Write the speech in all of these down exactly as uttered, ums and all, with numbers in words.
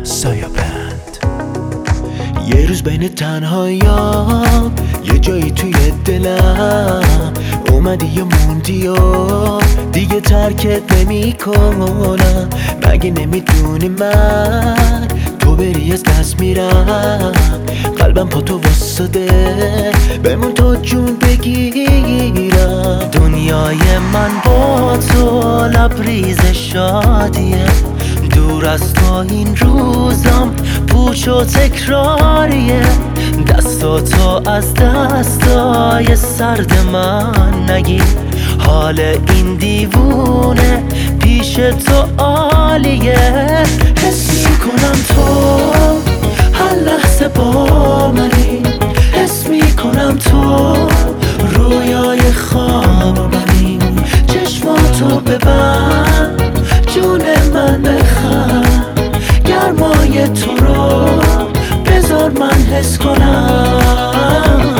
سایابند. یه روز بین تنهاییام یه جایی توی دلم اومدی یا موندی و دیگه ترکت نمی کنم. مگه نمیدونی من تو بری از دست میرم، قلبم پا تو واسده بمون تو جون بگیرم. دنیای من با تو لبریز شادیه، دور از تو این روزم پوچ و تکراریه. دستاتو از دستای سرد من نگیر، حال این دیوونه پیش تو عالیه. حس میکنم تو هر لحظه با منی، حس میکنم تو رویای خواب منی. چشماتو ببند جون من بخند، گرمای تو رو بذار من حس کنم.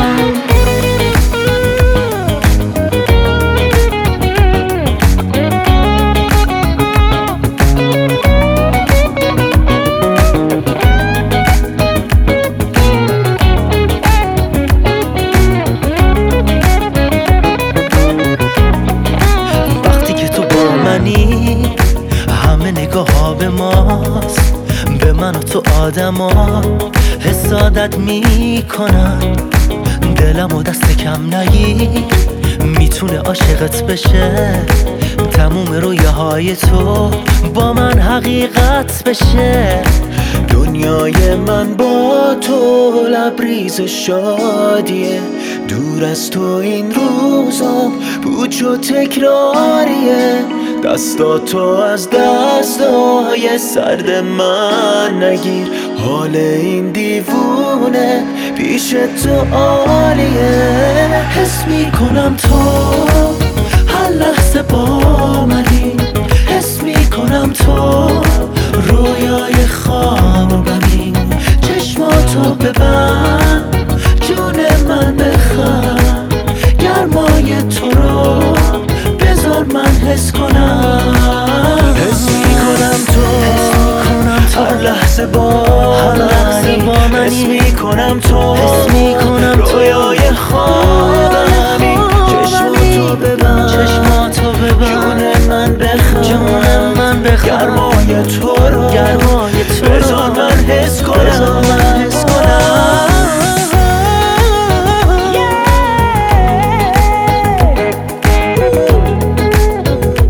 همه نگاه ها به ماست، به من و تو آدما حسادت میکنن. دلم و دست کم نگیر، میتونه عاشقت بشه. تموم رویه های تو با من حقیقت بشه. دنیای من با تو لبریز شادیه، دور از تو این روزم پوچ و تکراریه. دستاتو از دستای سرد من نگیر، حال این دیوونه پیش تو عالیه. حس میکنم تو هر لحظه با منی، حس میکنم تو رویای خوابمی. چشماتو ببند جون من بخند، گرمای تو رو بذار من حس کنم. حس میکنم تو هر لحظه با منی، حس میکنم تو رویای خوابمی. چشماتو ببند چشماتو ببند جون من بخند، جون من بخند، گرمای تو رو گرمای تو رو بذار من حس کنم. بذار من حس کنم.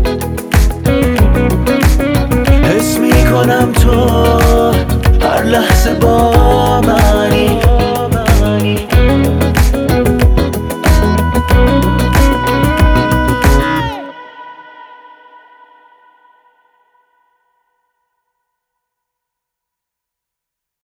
حس میکنم تو هر لحظه